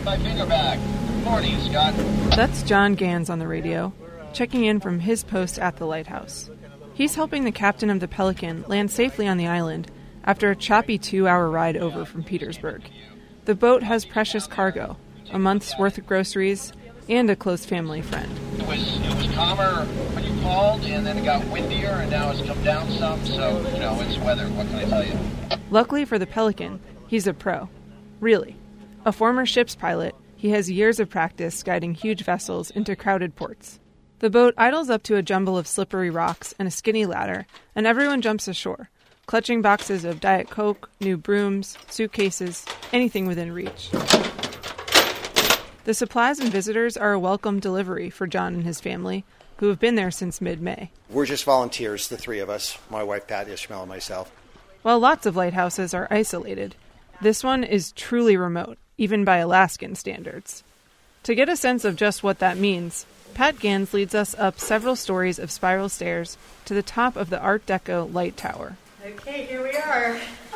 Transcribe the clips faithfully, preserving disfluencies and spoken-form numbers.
my finger back. Good morning, Scott. That's John Gans on the radio, checking in from his post at the lighthouse. He's helping the captain of the Pelican land safely on the island after a choppy two-hour ride over from Petersburg. The boat has precious cargo, a month's worth of groceries, and a close family friend. It was it was calmer when you called, and then it got windier, and now it's come down some, so, you know, it's weather. What can I tell you? Luckily for the Pelican, he's a pro. Really. A former ship's pilot, he has years of practice guiding huge vessels into crowded ports. The boat idles up to a jumble of slippery rocks and a skinny ladder, and everyone jumps ashore, clutching boxes of Diet Coke, new brooms, suitcases, anything within reach. The supplies and visitors are a welcome delivery for John and his family, who have been there since mid-May. We're just volunteers, the three of us, my wife, Pat, Ishmael, and myself. While lots of lighthouses are isolated, this one is truly remote, even by Alaskan standards. To get a sense of just what that means, Pat Gans leads us up several stories of spiral stairs to the top of the Art Deco light tower. Okay, here we are.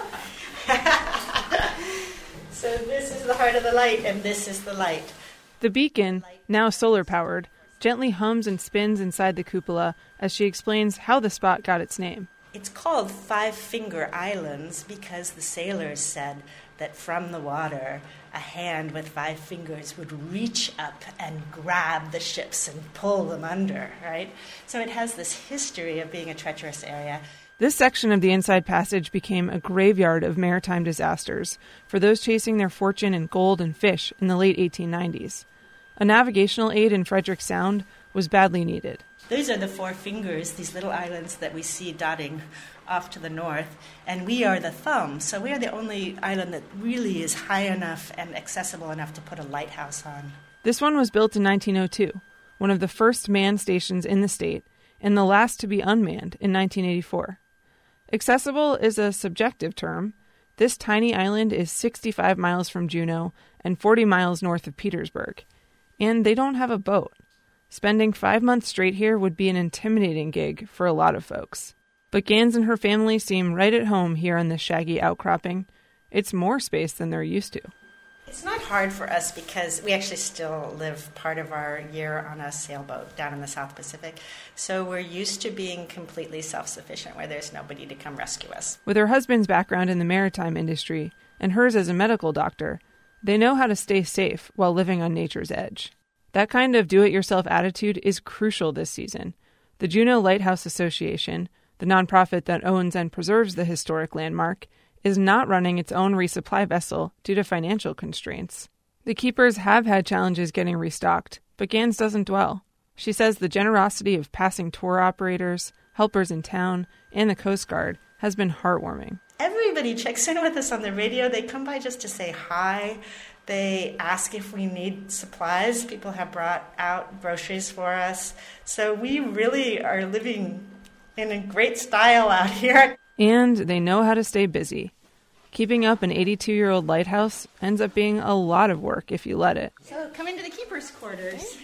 So this is the heart of the light, and this is the light. The beacon, now solar-powered, gently hums and spins inside the cupola as she explains how the spot got its name. It's called Five Finger Islands because the sailors said that from the water, a hand with five fingers would reach up and grab the ships and pull them under, right? So it has this history of being a treacherous area. This section of the Inside Passage became a graveyard of maritime disasters for those chasing their fortune in gold and fish in the late eighteen nineties. A navigational aid in Frederick Sound was badly needed. These are the four fingers, these little islands that we see dotting off to the north, and we are the thumb. So we are the only island that really is high enough and accessible enough to put a lighthouse on. This one was built in nineteen oh two, one of the first manned stations in the state, and the last to be unmanned in nineteen eighty-four. Accessible is a subjective term. This tiny island is sixty-five miles from Juneau and forty miles north of Petersburg. And they don't have a boat. Spending five months straight here would be an intimidating gig for a lot of folks. But Gans and her family seem right at home here on this shaggy outcropping. It's more space than they're used to. It's not hard for us because we actually still live part of our year on a sailboat down in the South Pacific. So we're used to being completely self-sufficient where there's nobody to come rescue us. With her husband's background in the maritime industry and hers as a medical doctor, they know how to stay safe while living on nature's edge. That kind of do-it-yourself attitude is crucial this season. The Juneau Lighthouse Association, the nonprofit that owns and preserves the historic landmark, is not running its own resupply vessel due to financial constraints. The keepers have had challenges getting restocked, but Gans doesn't dwell. She says the generosity of passing tour operators, helpers in town, and the Coast Guard has been heartwarming. Everybody checks in with us on the radio. They come by just to say hi. They ask if we need supplies. People have brought out groceries for us. So we really are living in a great style out here. And they know how to stay busy. Keeping up an eighty-two-year-old lighthouse ends up being a lot of work if you let it. So come into the keeper's quarters.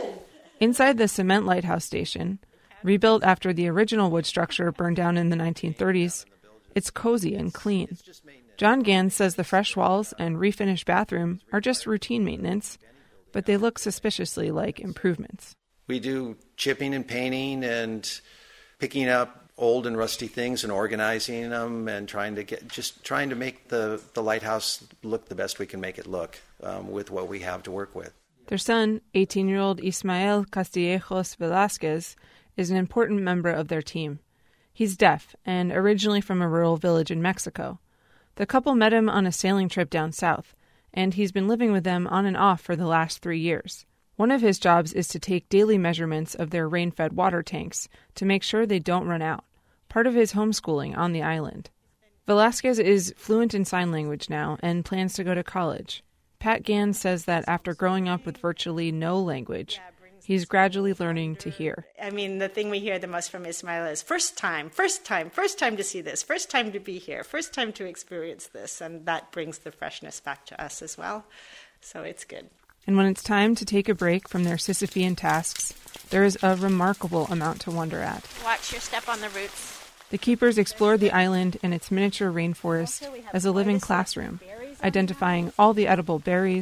Inside the cement lighthouse station, rebuilt after the original wood structure burned down in the nineteen thirties, it's cozy and clean. John Gans says the fresh walls and refinished bathroom are just routine maintenance, but they look suspiciously like improvements. We do chipping and painting and picking up old and rusty things and organizing them and trying to get just trying to make the, the lighthouse look the best we can make it look um, with what we have to work with. Their son, eighteen-year-old Ismael Castillejos Velasquez, is an important member of their team. He's deaf and originally from a rural village in Mexico. The couple met him on a sailing trip down south, and he's been living with them on and off for the last three years. One of his jobs is to take daily measurements of their rain-fed water tanks to make sure they don't run out, part of his homeschooling on the island. Velasquez is fluent in sign language now and plans to go to college. Pat Gans says that after growing up with virtually no language, he's gradually learning to hear. I mean, the thing we hear the most from Ismael is first time, first time, first time to see this, first time to be here, first time to experience this, and that brings the freshness back to us as well. So it's good. And when it's time to take a break from their Sisyphean tasks, there is a remarkable amount to wonder at. Watch your step on the roots. The keepers explore the island and its miniature rainforest as a living classroom, identifying all the edible berries,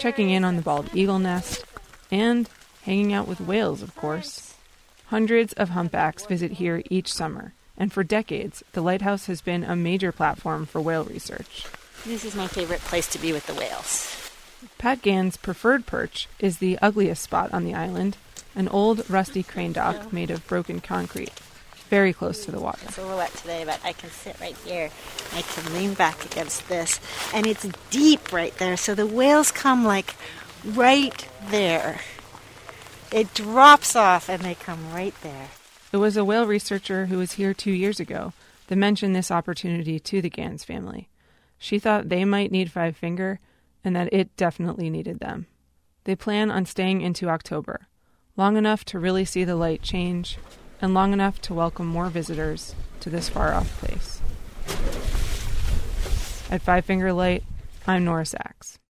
checking in on the bald eagle nest, and hanging out with whales, of course. Hundreds of humpbacks visit here each summer, and for decades, the lighthouse has been a major platform for whale research. This is my favorite place to be with the whales. Pat Gann's preferred perch is the ugliest spot on the island, an old rusty crane dock made of broken concrete, very close to the water. It's a little wet today, but I can sit right here. I can lean back against this, and it's deep right there, so the whales come like right there. It drops off, and they come right there. It was a whale researcher who was here two years ago that mentioned this opportunity to the Gans family. She thought they might need Five Finger, and that it definitely needed them. They plan on staying into October, long enough to really see the light change, and long enough to welcome more visitors to this far-off place. At Five Finger Light, I'm Nora Sachs.